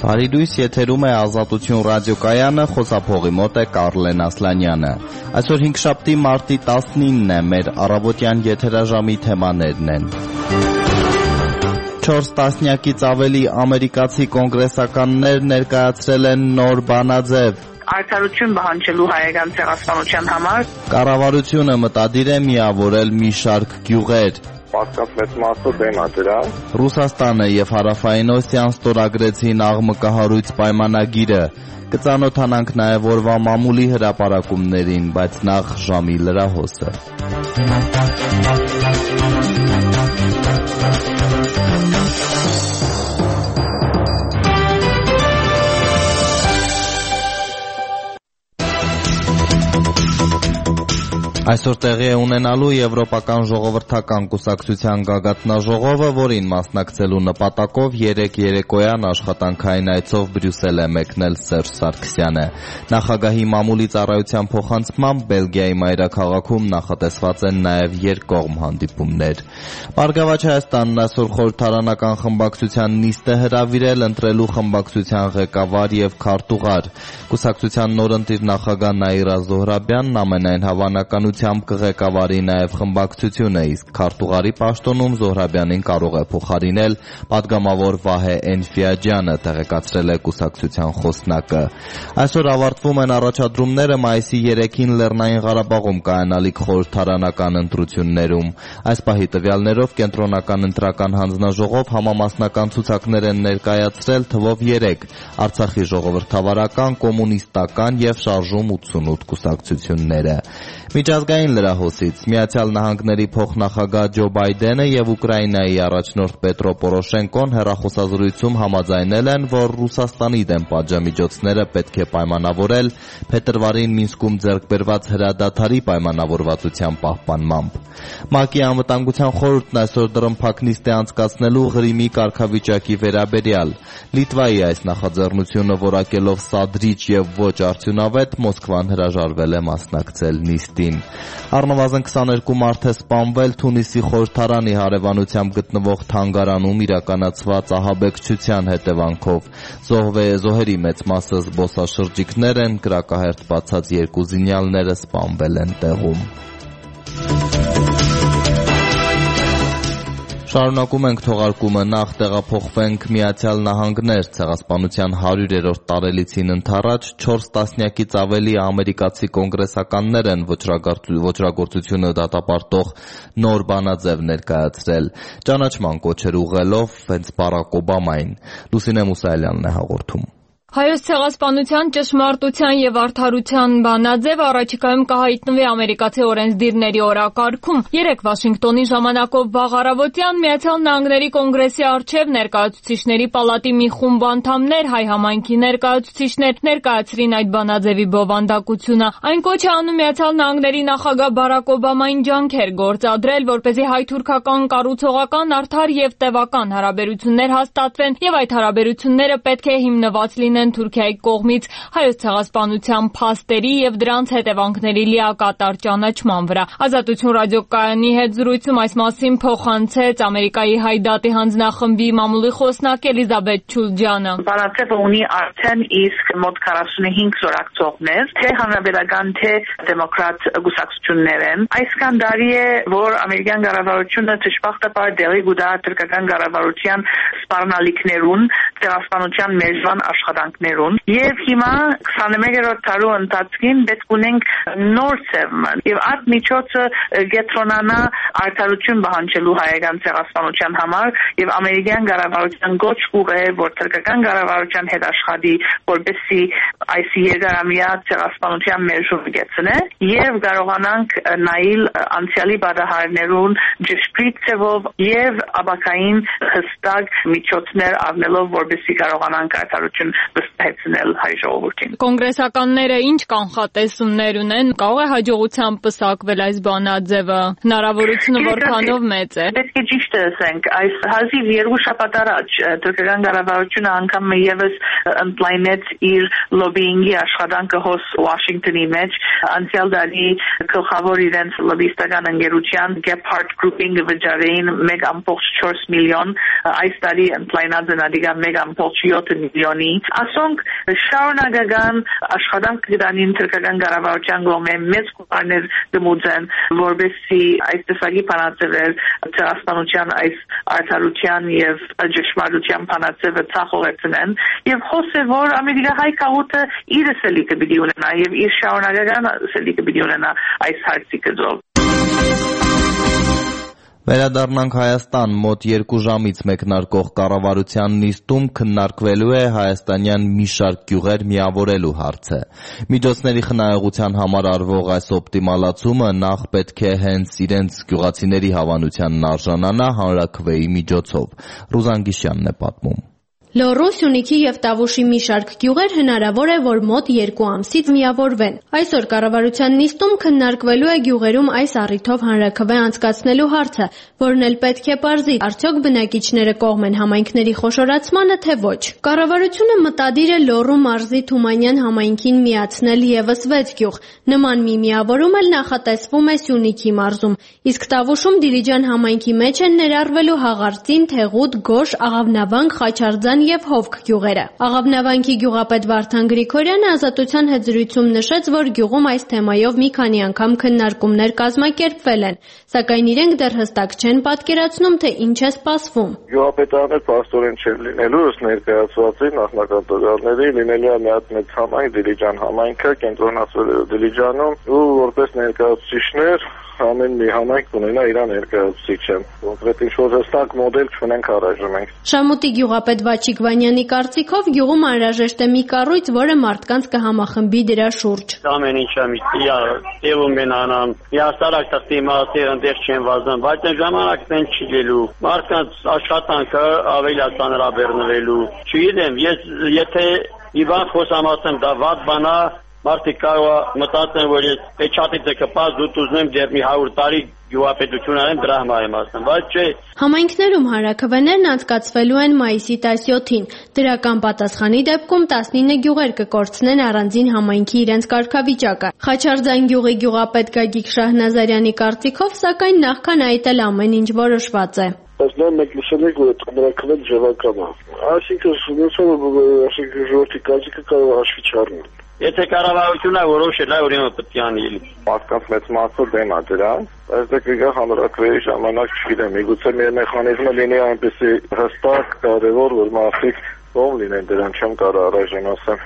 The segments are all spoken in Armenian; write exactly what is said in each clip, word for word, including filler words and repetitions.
Բարի եթերում է Ազատություն ռադիոկայանը, խոսափողի մոտ է Կարլեն Ասլանյանը։ Այսօր հինգշաբթի մարտի տասնինն է, մեր առավոտյան եթերաժամի թեմաներն են։ Չորս տասնյակից ավելի ամերիկացի կոնգրեսականներ ներկայացրել են նոր բանաձև։ Արդարություն պահանջելու հայկական ցեղասպանության համար կառավարությունը մտադիր է միավորել մի շարք գյուղեր։ Պարզապես մեծ մասը դեմ է դրա։ Ռուսաստանը եւ Հարավային Օսիան ստորագրեցին աղմկահարույց պայմանագիրը։ Կծանոթանանք նաեւ օրվա մամուլի հրապարակումներին, բայց նախ ժամի լրահոսը։ Այսօր տեղի է ունենալու Եվրոպական ժողովրդական կուսակցության գագաթնաժողովը, որին մասնակցելու նպատակով երեկ երեկոյան աշխատանքային այցով Բրյուսել է մեկնել Սերժ Սարգսյանը։ Նախագահի մամուլի ծառայության փոխանցմամբ Բելգիայի մայրաքաղաքում նախատեսված են նաև երկկողմ հանդիպումներ։ Բարգավաճ Հայաստանն այսօր խորհրդարանական խմբակցության նիստ է հրավիրել ընտրելու խմբակցության ղեկավար եւ քարտուղար։ Կուսակցության նորընտիր նախագահ Նաիրա Զոհրաբյանն ամենայն հավանականությամբ կղեկավարի նաև խմբակցությունը, իսկ քարտուղարի պաշտոնում Զոհրաբյանին կարող է փոխարինել պատգամավոր Վահե Էնֆիաջյանը, տեղեկացրել է կուսակցության խոսնակը։ Այսօր ավարտվում են առաջադրումները մայիսի երեքին Լեռնային Ղարաբաղում կայանալիք խորհրդարանական ընտրություններում։ Այս պահի տվյալներով կենտրոնական ընտրական հանձնաժողով համամասնական ցուցակներ են ներկայացրել թվով երեք՝ Արցախի ժողովրդավարական, կոմունիստական եւ Շարժում ութսունութ կուսակցությունները։ Միջազգային լրահոսից Միացյալ Նահանգների փոխնախագահ Ջո Բայդենը եւ Ուկրաինայի առաջնորդ Պետրո Պորոշենկոն հեռախոսազրույցում համաձայնել են, որ Ռուսաստանի դեմ պատժամիջոցները պետք է պայմանավորել փետրվարին Մինսկում ձեռք բերված հրադադարի պայմանավորվածության պահպանմամբ։ ՄԱԿ-ի անվտանգության խորհուրդն այսօր դռնփակ նիստ է անցկացնելու Ղրիմի կարգավիճակի վերաբերյալ։ Լիտվայի այս նախաձեռնությունը որակելով սադրիչ եւ ոչ արդյունավետ, Մոսկվան հրաժարվել է մասնակցել նիստին։ Առնվազն քսաներկու մարդ է սպանվել Թունիսի խորհրդարանի հարևանությամբ գտնվող թանգարանում իրականացված ահաբեկչության հետևանքով։ Զոհերի մեծ մասը զբոսաշրջիկներ են, կրակահերթ բացած երկու զինյալները սպանվել են տեղում։ Շարունակում ենք թողարկումը, նախ տեղափոխվենք Միացյալ Նահանգներ։ Ցեղասպանության հարյուրերորդ տարելիցին ընդառաջ չորս տասնյակից ավելի ամերիկացի կոնգրեսականներ են ոճրագործությունը դատապարտող նոր բանաձև ներկայացրել, ճանաչման կոչեր ուղղելով հենց Բարակ Օբամային։ Լուսինե Մուսայելյանն է հաղորդում։ Հայոց ցեղասպանության ճշմարտության եւ արդարության բանաձևը առաջիկայում կհայտնվի ամերիկացի օրենսդիրների օրակարգում։ Երեկ Վաշինգտոնի ժամանակով վաղ առավոտյան Միացյալ Նահանգների կոնգրեսի առջև ներկայացուցիչների պալատի մի խումբ անդամներ, հայ համայնքի ներկայացուցիչներ ներկայացրին այդ բանաձևի բովանդակությունը։ Այն կոչ է անում Միացյալ Նահանգների նախագահ Բարակ Օբամային ջանքեր գործադրել, որպեսզի հայ-թուրքական կառուցողական, արդար եւ տևական հարաբերություններ հաստատվեն եւ այդ հարաբերությունները պետք է հիմնված լինեն Թուրքիայի կողմից հայոց ցեղասպանության փաստերի եւ դրանց հետևանքների լիակատար ճանաչման վրա։ Ազատություն ռադիոկայանի հետ զրույցում այս մասին փոխանցեց Ամերիկայի հայ դատի հանձնախմբի մամուլի խոսնակ Էլիզաբեթ Չուլջյանը։ Բանաձևը ունի արդեն իսկ մոտ քառասունհինգ զորակցողներ, թե հանրապետական, թե դեմոկրատ կուսակցություններ են։ Այսքան տարի է, որ ամերիկյան կառավարությունը ճշմարտաբար դեղի գուտա թուրքական կառավարության սպառնալիքներուն, ցեղասպանության մեժան աշխատանքներուն, եւ հիմա քսաներորդ տարու ընթացքին պետք ունենք նոր ծևման եւ այդ միջոցը գետրոնանա արդարություն պահանջելու հայկական ցեղասպանության համար եւ ամերիկյան կառավարության գոչ ուղղը, որ թուրքական կառավարության հետ աշխատի, որպեսզի այս երկարամյա ցեղասպանության մեժը գեցնե եւ կարողանանք նայել անցյալի բադահարներուն ճշգրիտ ծավով եւ ապակային հստակ միջոցներ առնելով, որպեսզի կարողանանք արդարություն վստահեցնել հայ ժողովրդին։ Կոնգրեսականները ինչ կանխատեսումներ ունեն, կարող է հաջողությամբ պսակվել այս բանաձևը, հնարավորությունը որքանով մեծ է։ Պետք է ճիշտ ասենք, այս հազիվ երկու շաբաթ առաջ թուրքական կառավարությունը անգամ եւս ընդլայնեց իր լոբիինգի աշխատանքը հոս Վաշինգտոնի մեջ, անցյալ տարի գլխավոր իրենց լոբիստական ընկերության Gephardt Group-ին վճարեին մեկ ամբողջ չորս միլիոն, այս տարի ընդլայնած են ադիգա մեկ ամբողջ յոթ միլիոնի։ Ասոնք շարունակական աշխատանք կդանին թուրքական կառավարության կողմէ մեծ կողմեր դմուծեն, որովհետեւ այս տեսակի բանաձևեր ցեղասպանության այս արդարության եւ ճշմարտության բանաձևը ցախողեցնեն եւ հոսե որ ամերիկա հայ քաղուտը իր սելիկը պիտի ունենա եւ իր շարունակական սելիկը պիտի ունենա այս հարցի գծով։ Վերադառնանք Հայաստան, մոտ երկու ժամից մեկնարկող կառավարության նիստում քննարկվելու է հայաստանյան մի շարք գյուղեր միավորելու հարցը։ Միջոցների խնայողության համար արվող այս օպտիմալացումը նախ պետք է հենց իրենց գյուղացիների հավանությանն արժանանա հանրաքվեի միջոցով։ Ռուզան Գիշյանն է պատմում։ Լոռու, Սյունիքի եւ Տավուշի մի շարք գյուղեր հնարավոր է, որ մոտ երկու ամսից միավորվեն։ Այսօր կառավարության նիստում քննարկվելու է գյուղերում այս առիթով հանրաքվե անցկացնելու հարցը, որն էլ պետք է պարզի, արդյոք բնակիչները կողմ են համայնքների խոշորացմանը, թե ոչ։ Կառավարությունը մտադիր է Լոռու մարզի Թումանյան համայնքին միացնել եւս վեց գյուղ։ Նման մի միավորում էլ նախատեսվում է Սյունիքի մարզում, իսկ Տավուշում Դիլիջան համայնքի մեջ են ներառվելու Հաղարծին, Թեղուտ, Գոշ, Աղավնավանք, Խաչարձան եւ Հովք գյուղերը։ Աղավնավանքի գյուղապետ Վարդան Գրիգորյանը Ազատության հետ զրույցում նշեց, որ գյուղում այս թեմայով մի քանի անգամ քննարկումներ կազմակերպվել են, սակայն իրենք դեռ հստակ չեն պատկերացնում, թե ինչ է սպասվում։ Գյուղապետարաններ պաստորեն չեն լինելու, ըստ ներկայացվածի նախնական տվյալների, լինելու է մի հատ մեծ համայնք Դիլիջան համայնքը, կենտրոնացվել է Դիլիջանում, ու որպես ներկայացուցիչներ ամեն մի համայնք ունենա իր ներկայացուցիչը։ Կոնկրետ ինչ-որ հստակ մոդել չունենք առայժմ ենք։ Շամուտի գյուղապետ Վաչիկ Վանյանի կարծիքով գյուղում անհրաժեշտ է մի կառույց, որը մարդկանց կհամախմբի դրա շուրջ։ Ամեն ինչը միտիա տևում են անան, միասարակ տղտի մասեր ընդեղ չեն վազան, բայց այն ժամանակն են չի գելու։ Մարդկանց աշխատանքը ավելի ծանրաբեռնվելու։ Չգիտեմ, ես եթե իվան խոսամասեմ դա վատ բան է, մարդիկ կարող է մտածեն, որ ես պեչատիցը կպած դուտ ուզնեմ դեռ մի հարյուր տարի գյուղապետություն անեմ, դրա համար եմ ասում, բայց չէ։ Համայնքներում հանրաքվեներն անցկացվելու են մայիսի տասնյոթին։ Դրական պատասխանի դեպքում տասնինը գյուղեր կկորցնեն առանձին համայնքի իրենց կարգավիճակը։ Խաչարձան գյուղի գյուղապետ Գագիկ Շահնազարյանի կարծիքով, սակայն նախքան այդ էլ ամեն ինչ որոշված է։ Բայց նա մեկ լսենք, որ հանրաքվեն ձևական է։ Այսինքն այսինքն ժողովրդի կարծիքը կարող է հաշվի չառնել։ Եթե կառավարությունը որոշել է, ուրեմն պետք է անի։ Մարդկանց մեծ մասը դեմ է դրան, բայց դա կգա հանրաքվեի ժամանակ չգիտեմ, միգուցե մի մեխանիզմը լինի այնպեսի հստակ, կարևոր, որ մարդիկ կողմ լինեն դրան, չեմ կարող առայժմ ասեմ։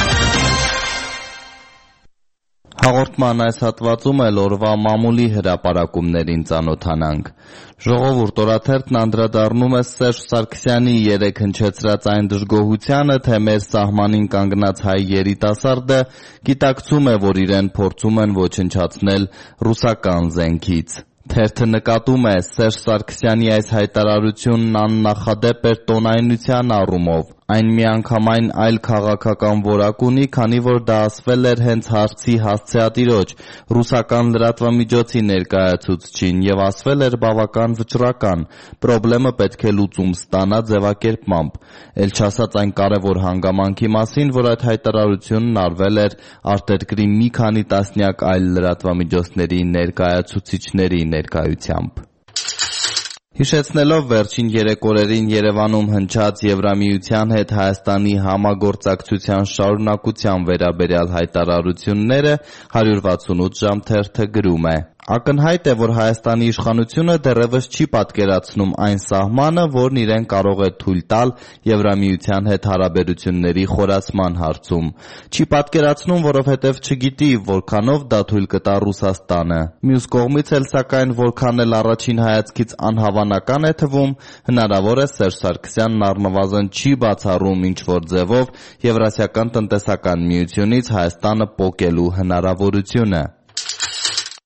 Հաղորդման այս հատվածում էլ օրվա մամուլի հրապարակումներին ծանոթանանք։ Ժողովուրդ օրաթերթն անդրադառնում է Սերժ Սարգսյանի երեկ հնչեցրած այն դժգոհությանը, թե մեր սահմանին կանգնած հայ երիտասարդը գիտակցում է, որ իրեն փորձում են ոչնչացնել ռուսական զենքից։ Թերթը նկատում է Սերժ Սարգսյանի այս հայտարարությունն աննախադեպ էր տոնայնության առումով։ Այն միանգամայն այլ քաղաքական որակ ունի, քանի որ դա ասվել էր հենց հարցի հասցեատիրոջ, ռուսական լրատվամիջոցի ներկայացուցչին, եւ ասվել էր բավական վճռական, պրոբլեմը պետք է լուծում ստանա ձևակերպմամբ։ Էլ չասած այն կարևոր հանգամանքի մասին, որ այդ հայտարարությունն արվել էր արտերկրի մի քանի տասնյակ այլ լրատվամիջոցների ներկայացուցիչների ներկայությամբ։ Հիշեցնելով վերջին երեք օրերին Երևանում հնչած Եվրամիության հետ Հայաստանի համագործակցության շարունակության վերաբերյալ հայտարարությունները, հարյուր վաթսունութ ժամ թերթը գրում է. Ակնհայտ է, որ Հայաստանի իշխանությունը դեռևս չի պատկերացնում այն սահմանը, որն իրեն կարող է թույլ տալ Եվրամիության հետ հարաբերությունների խորացման հարցում։ Չի պատկերացնում, որովհետև չգիտի, որքանով դա թույլ կտա Ռուսաստանը։ Մյուս կողմից էլ, սակայն, որքան էլ առաջին հայացքից անհավանական է թվում, հնարավոր է Սերժ Սարգսյանն առնվազն չի բացառում ինչ-որ ձևով Եվրասիական տնտեսական միությունից Հայաստանը պոկելու հնարավորությունը։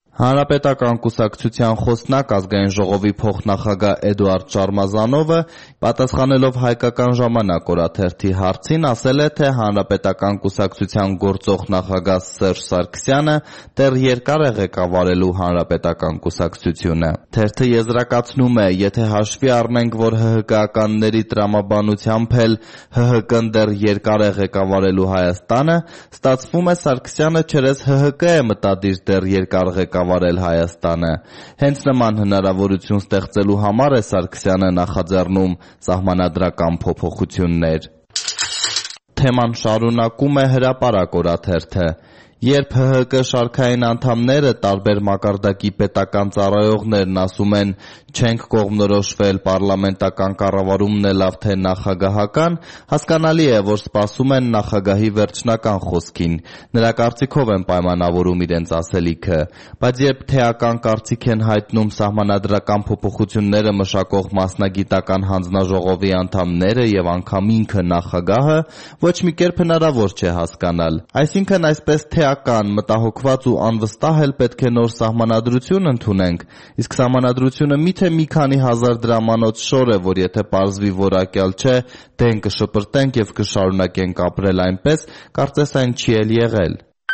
Հանրապետական կուսակցության խոսնակ ազգային ժողովի փոխնախագահ Էդուարդ Շարմազանովը պատասխանելով Հայկական ժամանակ օրաթերթի հարցին ասել է, թե Հանրապետական կուսակցության գործող նախագահ Սերժ Սարգսյանը դեռ երկար է ղեկավարելու Հանրապետական կուսակցությունը։ Թերթը եզրակացնում է, եթե հաշվի առնենք, որ ՀՀԿ-ականների տրամաբանությամբ էլ ՀՀԿ-ն դեռ երկար է ղեկավարելու Հայաստանը, ստացվում է Սարգսյանը չերես ՀՀԿ է մտադիր դեռ երկար ղեկավարել Հայաստանը։ Հենց նման հնարավորություն ստեղծելու համար է Սարգսյանը նախաձեռնում սահմանադրական փոփոխություններ։ Թեման շարունակում է Հրապարակ օրաթերթը։ Երբ ՀՀԿ շարքային անդամները, տարբեր մակարդակի պետական ծառայողներն ասում են չենք կողմնորոշվել, պարլամենտական կառավարումն է լավ թե նախագահական, հասկանալի է, որ սպասում են նախագահի վերջնական խոսքին, նրա կարծիքով են պայմանավորում իրենց ասելիքը, բայց երբ թեական կարծիք են հայտնում սահմանադրական փոփոխությունները մշակող մասնագիտական հանձնաժողովի անդամները եւ անգամ ինքը նախագահը, ոչ մի կերպ հնարավոր չէ հասկանալ։ Այսինքն այսպես թե Ական, մտահոգված ու անվստահ էլ պետք է նոր սահմանադրություն ընդունենք, իսկ սահմանադրությունը միթե մի քանի հազար դրամանոց շոր է, որ եթե պարզվի որակյալ չէ, դեն կշպրտենք եւ կշարունակենք ապրել այնպես, կարծես այն չի էլ եղել։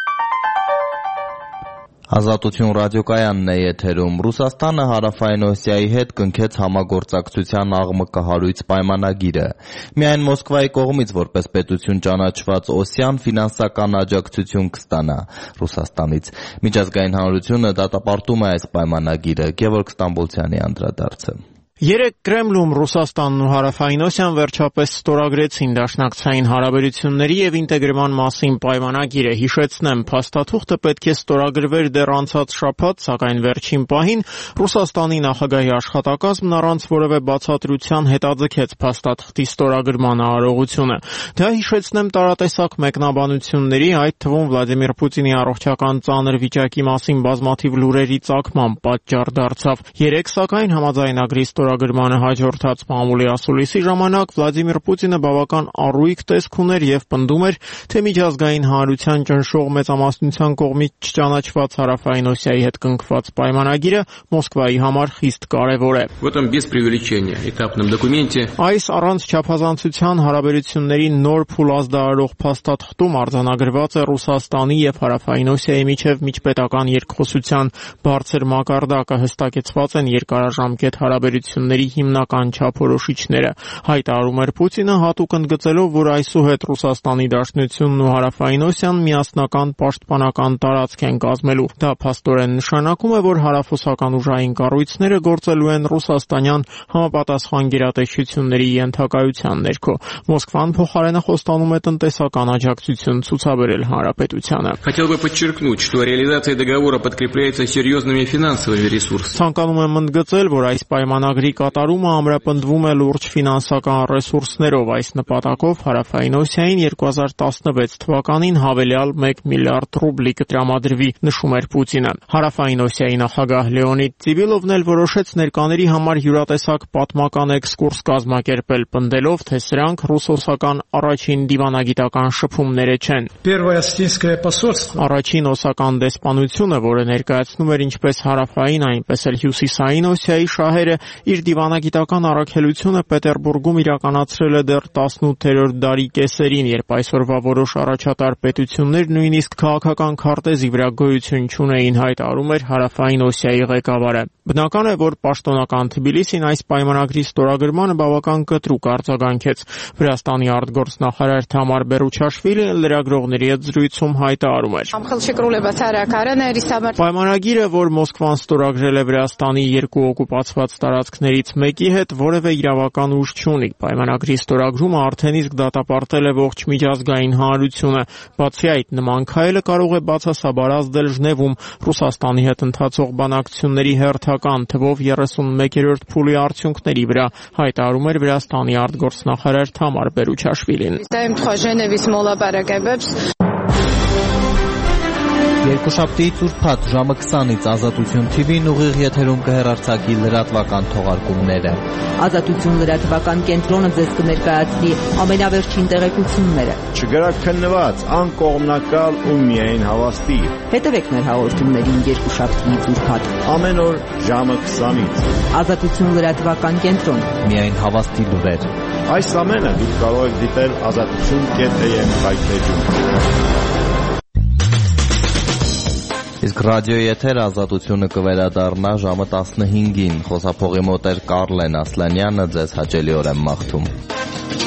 Ազատություն ռադիոկայանն է եթերում։ Ռուսաստանը Հարավային Օսիայի հետ կնքեց համագործակցության աղմկահարույց պայմանագիրը։ Միայն Մոսկվայի կողմից որպես պետություն ճանաչված Օսիան ֆինանսական աջակցություն կստանա Ռուսաստանից։ Միջազգային հանրությունը դատապարտում է այս պայմանագիրը։ Գևորգ Ստամբոլցյանի անդրադարձը։ Երեկ Կրեմլում Ռուսաստանն ու Հարավային Օսիան վերջապես ստորագրեցին դաշնակցային հարաբերությունների եւ ինտեգրման մասին պայմանագիրը։ Հիշեցնեմ, փաստաթուղթը պետք է ստորագրվեր դեռ անցած շաբաթ, սակայն վերջին պահին Ռուսաստանի նախագահի աշխատակազմն առանց որևէ բացատրության հետաձգեց փաստաթղթի ստորագրման արարողությունը։ Դա հիշեցնեմ տարատեսակ մեկնաբանությունների, այդ թվում Վլադիմիր Պուտինի առողջական ծանր վիճակի մասին բազմաթիվ լուրերի ծագման պատճառ դարձավ։ Երեկ սակայն համաձայնագրի ստորագրմանը հաջորդած մամուլի ասուլիսի ժամանակ Վլադիմիր Պուտինը բավական առույգ տեսք ուներ եւ պնդում էր, թե միջազգային հանրության ճնշող մեծամասնության կողմից չճանաչված Հարավային Օսիայի հետ կնքված պայմանագիրը Մոսկվայի համար խիստ կարեւոր է։ Այս առանց չափազանցության հարաբերությունների նոր փուլ ազդարարող փաստաթղթում արձանագրված է Ռուսաստանի եւ Հարավային Օսիայի միջև միջպետական երկխոսության բարձր մակարդակը, հստակեցված են երկարաժամկետ հարաբերությունների հիմնական չափորոշիչները։ Հայտարարում էր Պուտինը, հատուկ ընդգծելով, որ այսուհետ Ռուսաստանի Դաշնությունն ու Հարավային Օսիան միասնական պաշտպանական տարածք են կազմելու։ Դա փաստորեն նշանակում է, որ հարավոսական ուժային կառույցները գործելու են ռուսաստանյան համապատասխան գերատեսչությունների ենթակայության ներքո։ Մոսկվան փոխարենը խոստանում է տնտեսական աջակցություն ցուցաբերել հանրապետությանը։ Хотел бы подчеркнуть, что реализация договора подкрепляется серьезными финансовыми ресурсами. Ցանկանում եմ ընդգծել, որ այս պայմանագրի կատարումը ամրապնդվում է լուրջ ֆինանսական ռեսուրսներով։ Այս նպատակով Հարավային Օսիային երկու հազար տասնվեց թվականին հավելյալ մեկ միլիարդ ռուբլի կտրամադրվի, նշում էր Պուտինը։ Հարավային Օսիայի նախագահ Լեոնիդ Ծիվիլովն էլ որոշեց ներկաների համար յուրատեսակ պատմական էքսկուրս կազմակերպել, պնդելով, թե սրանք ռուս-օսական առաջին դիվանագիտական շփումները չեն։ Առաջին օսական դեսպանությունը, որը ներկայացնում էր ինչպես հարավային, այնպես էլ հյուսիսային Օսիայի շահերը, իր դիվանագիտական առաքելությունը Պետերբուրգում իրականացրել է դեռ տասնութերորդ դարի կեսերին, երբ այսօրվա որոշ առաջատար պետություններ նույնիսկ քաղաքական քարտեզի վրա գոյություն չունեին, հայտարարում էր Հարավային Օսիայի ղեկավարը։ Բնական է, որ պաշտոնական Թբիլիսին այս պայմանագրի ստորագրմանը բավական կտրուկ արձագանքեց։ Վրաստանի արտգործնախարար Թամար Բերուչաշվիլին լրագրողների հետ զրույցում հայտարարում էր. Պայմանագիրը, որ Մոսկվան ստորագրել է Վրաստանի երկու օկուպացված տարածքներից մեկի հետ, որևէ իրավական ուժ չունի։ Պայմանագրի ստորագրումը արդեն իսկ դատապարտել է ողջ միջազգային հանրությունը։ Բացի այդ, նման քայլը կարող է բացասաբար ազդել Ժնևում Ռուսաստանի հետ ընթացող բանակցությունների հերթական թվով երեսունմեկերորդ փուլի արդյունքների վրա, հայտարարում էր Վրաստանի արտգործնախարար Թամար Բերուչաշվիլին։ Երկուշաբթիից ուրբաթ ժամը քսանից Ազատություն թի վին ուղիղ եթերում կհեռարձակի լրատվական թողարկումները։ Ազատություն լրատվական կենտրոնը ձեզ կներկայացնի ամենավերջին տեղեկությունները։ Չգրաքննված, անկողմնակալ ու միայն հավաստի։ Հետևեք մեր հաղորդումներին երկուշաբթիից ուրբաթ ամեն օր ժամը քսանից։ Ազատություն լրատվական կենտրոն։ Միայն հավաստի լուրեր։ Այս ամենը դուք կարող եք դիտել ազատություն կետ էյ էմ հայտարարում։ Իսկ ռադիոյի եթեր Ազատությունը կվերադառնա ժամը տասնհինգին։ Խոսափողի մոտ էր Կարլեն Ասլանյանը, ձեզ հաճելի օր եմ մաղթում։